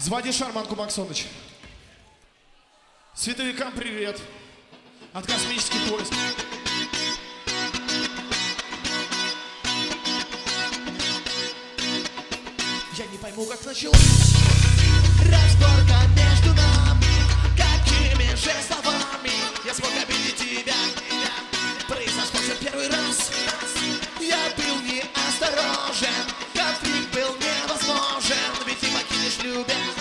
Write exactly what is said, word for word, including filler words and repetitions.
Звони шарманку, Максоныч. Световикам привет. От космических поиск. Я не пойму, как началась разборка между нами. Какими же словами я смог обидеть тебя? Произошло все первый раз. Я был неосторожен, конфликт был невозможен. Ведь ты покинешь, любя.